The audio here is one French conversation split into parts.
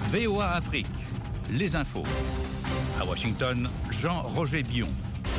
VOA Afrique, les infos. À Washington, Jean-Roger Bion.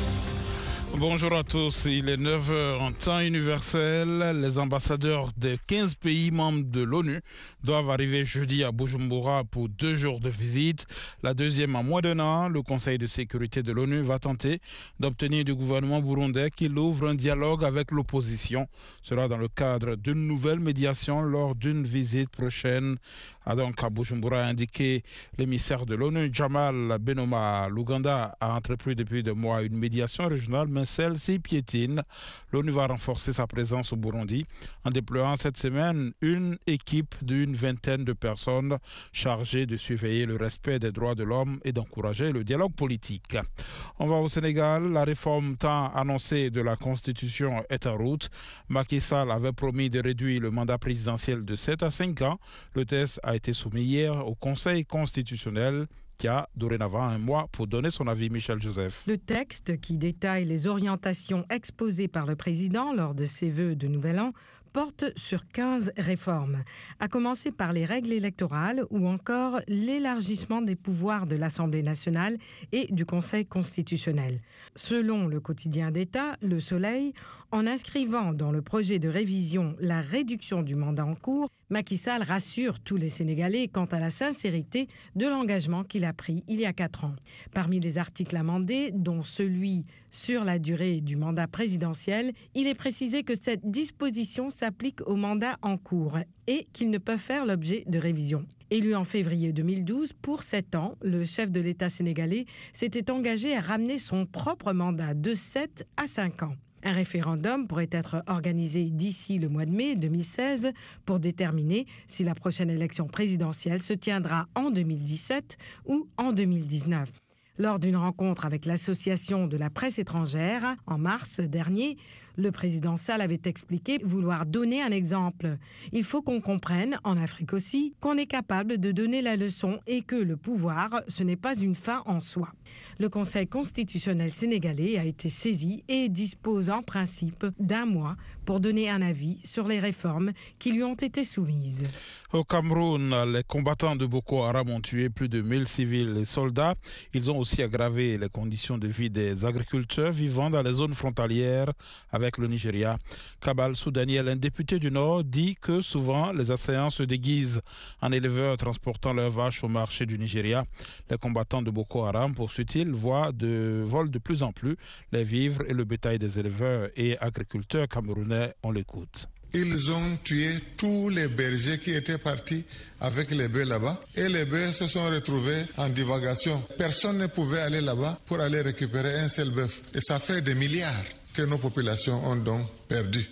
Bonjour à tous, il est 9h en temps universel. Les ambassadeurs des 15 pays membres de l'ONU doivent arriver jeudi à Bujumbura pour 2 jours de visite. La deuxième en moins d'un an, le Conseil de sécurité de l'ONU va tenter d'obtenir du gouvernement burundais qu'il ouvre un dialogue avec l'opposition. Ce sera dans le cadre d'une nouvelle médiation lors d'une visite prochaine. Donc à Bujumbura, a indiqué l'émissaire de l'ONU, Jamal Benoma. L'Ouganda a entrepris depuis 2 mois une médiation régionale, mais celle-ci piétine. L'ONU va renforcer sa présence au Burundi en déployant cette semaine une équipe d'une vingtaine de personnes chargées de surveiller le respect des droits de l'homme et d'encourager le dialogue politique. On va au Sénégal. La réforme tant annoncée de la Constitution est en route. Macky Sall avait promis de réduire le mandat présidentiel de 7 à 5 ans. Le test a été soumis hier au Conseil constitutionnel qui a dorénavant 1 mois pour donner son avis. Michel Joseph. Le texte qui détaille les orientations exposées par le président lors de ses vœux de Nouvel An porte sur 15 réformes, à commencer par les règles électorales ou encore l'élargissement des pouvoirs de l'Assemblée nationale et du Conseil constitutionnel. Selon le quotidien d'État, Le Soleil, en inscrivant dans le projet de révision la réduction du mandat en cours, Macky Sall rassure tous les Sénégalais quant à la sincérité de l'engagement qu'il a pris il y a 4 ans. Parmi les articles amendés, dont celui sur la durée du mandat présidentiel, il est précisé que cette disposition s'applique au mandat en cours et qu'ils ne peuvent faire l'objet de révision. Élu en février 2012 pour 7 ans, le chef de l'État sénégalais s'était engagé à ramener son propre mandat de 7 à 5 ans. Un référendum pourrait être organisé d'ici le mois de mai 2016 pour déterminer si la prochaine élection présidentielle se tiendra en 2017 ou en 2019. Lors d'une rencontre avec l'Association de la presse étrangère, en mars dernier, le président Sall avait expliqué vouloir donner un exemple. Il faut qu'on comprenne, en Afrique aussi, qu'on est capable de donner la leçon et que le pouvoir, ce n'est pas une fin en soi. Le Conseil constitutionnel sénégalais a été saisi et dispose en principe d'1 mois pour donner un avis sur les réformes qui lui ont été soumises. Au Cameroun, les combattants de Boko Haram ont tué plus de 1000 civils et soldats. Ils ont aussi aggravé les conditions de vie des agriculteurs vivant dans les zones frontalières avec le Nigeria. Kabal Soudaniel, un député du Nord, dit que souvent les assaillants se déguisent en éleveurs transportant leurs vaches au marché du Nigeria. Les combattants de Boko Haram, poursuit-il, volent de plus en plus les vivres et le bétail des éleveurs et agriculteurs camerounais. On l'écoute. Ils ont tué tous les bergers qui étaient partis avec les bœufs là-bas et les bœufs se sont retrouvés en divagation. Personne ne pouvait aller là-bas pour aller récupérer un seul bœuf. Et ça fait des milliards que nos populations ont donc perdu.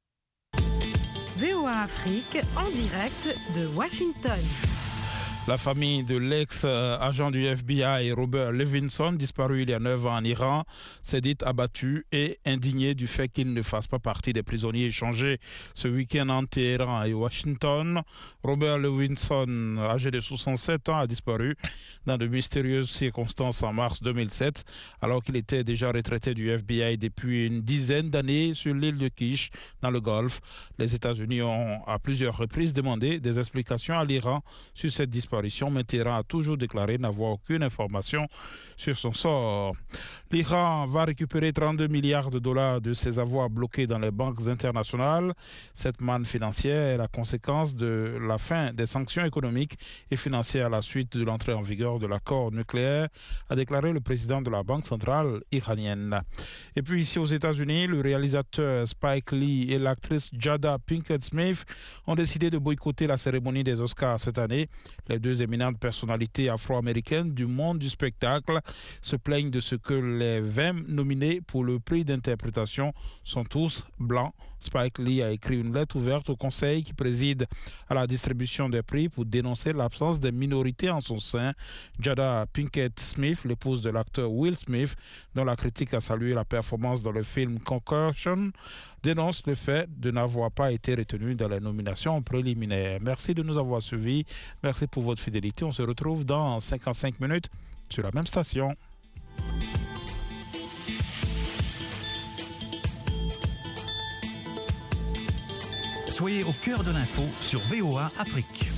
VOA Afrique en direct de Washington. La famille de l'ex-agent du FBI Robert Levinson, disparu il y a 9 ans en Iran, s'est dite abattue et indignée du fait qu'il ne fasse pas partie des prisonniers échangés ce week-end entre Téhéran et Washington. Robert Levinson, âgé de 67 ans, a disparu dans de mystérieuses circonstances en mars 2007, alors qu'il était déjà retraité du FBI depuis une dizaine d'années sur l'île de Kish, dans le Golfe. Les États-Unis ont à plusieurs reprises demandé des explications à l'Iran sur cette disparition, mais Téhéran a toujours déclaré n'avoir aucune information sur son sort. L'Iran va récupérer 32 milliards de dollars de ses avoirs bloqués dans les banques internationales. Cette manne financière est la conséquence de la fin des sanctions économiques et financières à la suite de l'entrée en vigueur de l'accord nucléaire, a déclaré le président de la Banque centrale iranienne. Et puis ici aux États-Unis, le réalisateur Spike Lee et l'actrice Jada Pinkett Smith ont décidé de boycotter la cérémonie des Oscars cette année. Les 2 éminentes personnalités afro-américaines du monde du spectacle se plaignent de ce que les 20 nominés pour le prix d'interprétation sont tous blancs. Spike Lee a écrit une lettre ouverte au conseil qui préside à la distribution des prix pour dénoncer l'absence des minorités en son sein. Jada Pinkett Smith, l'épouse de l'acteur Will Smith, dont la critique a salué la performance dans le film Concussion, dénonce le fait de n'avoir pas été retenue dans les nominations préliminaires. Merci de nous avoir suivis. Merci pour votre fidélité. On se retrouve dans 55 minutes sur la même station. Soyez au cœur de l'info sur VOA Afrique.